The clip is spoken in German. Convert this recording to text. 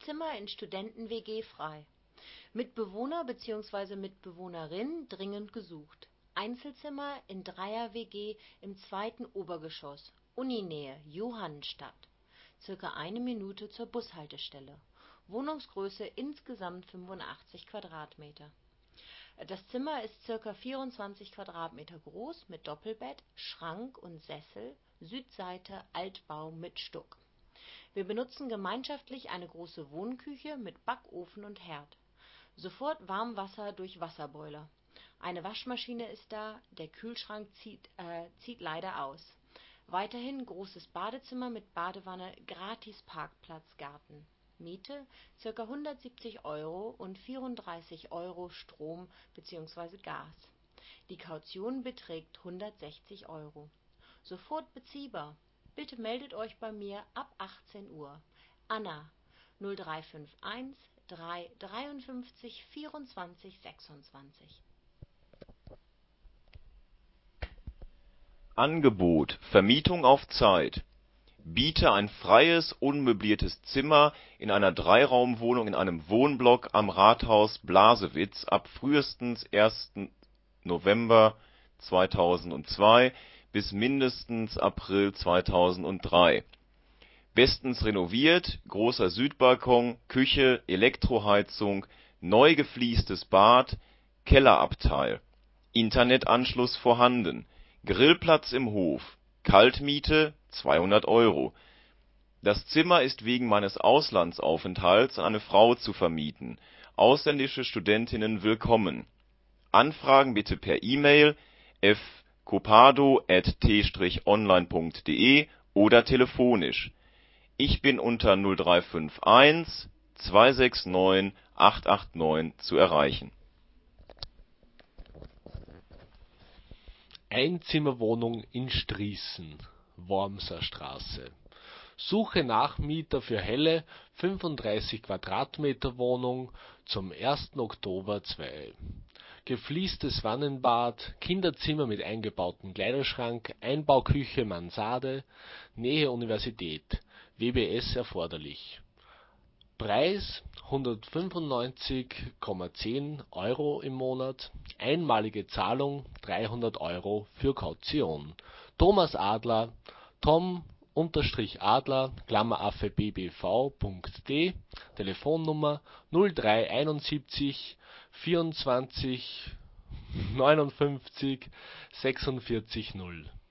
Zimmer in Studenten-WG frei. Mitbewohner bzw. Mitbewohnerin dringend gesucht. Einzelzimmer in Dreier-WG im 2. Obergeschoss, Uninähe, Johannstadt. Circa 1 Minute zur Bushaltestelle. Wohnungsgröße insgesamt 85 Quadratmeter. Das Zimmer ist circa 24 Quadratmeter groß mit Doppelbett, Schrank und Sessel, Südseite Altbau mit Stuck. Wir benutzen gemeinschaftlich eine große Wohnküche mit Backofen und Herd. Sofort Warmwasser durch Wasserboiler. Eine Waschmaschine ist da, der Kühlschrank zieht leider aus. Weiterhin großes Badezimmer mit Badewanne, gratis Parkplatz, Garten. Miete ca. 170 € und 34 € Strom bzw. Gas. Die Kaution beträgt 160 €. Sofort beziehbar. Bitte meldet euch bei mir ab 18 Uhr. Anna 0351 353 24 26. Angebot: Vermietung auf Zeit. Biete ein freies, unmöbliertes Zimmer in einer Dreiraumwohnung in einem Wohnblock am Rathaus Blasewitz ab frühestens 1. November 2002 bis mindestens April 2003. Bestens renoviert, großer Südbalkon, Küche, Elektroheizung, neu gefliestes Bad, Kellerabteil. Internetanschluss vorhanden. Grillplatz im Hof. Kaltmiete 200 €. Das Zimmer ist wegen meines Auslandsaufenthalts an eine Frau zu vermieten. Ausländische Studentinnen willkommen. Anfragen bitte per E-Mail fcopado@t-online.de oder telefonisch. Ich bin unter 0351 269 889 zu erreichen. Einzimmerwohnung in Strießen, Wormser Straße. Suche Nachmieter für helle 35 Quadratmeter Wohnung zum 1. Oktober 2. Gefliestes Wannenbad, Kinderzimmer mit eingebautem Kleiderschrank, Einbauküche Mansarde, Nähe Universität, WBS erforderlich. Preis 195,10 € im Monat, einmalige Zahlung 300 € für Kaution. Thomas Adler, Tom_Adler, @bbv.de, Telefonnummer 0371 24 59 46 0.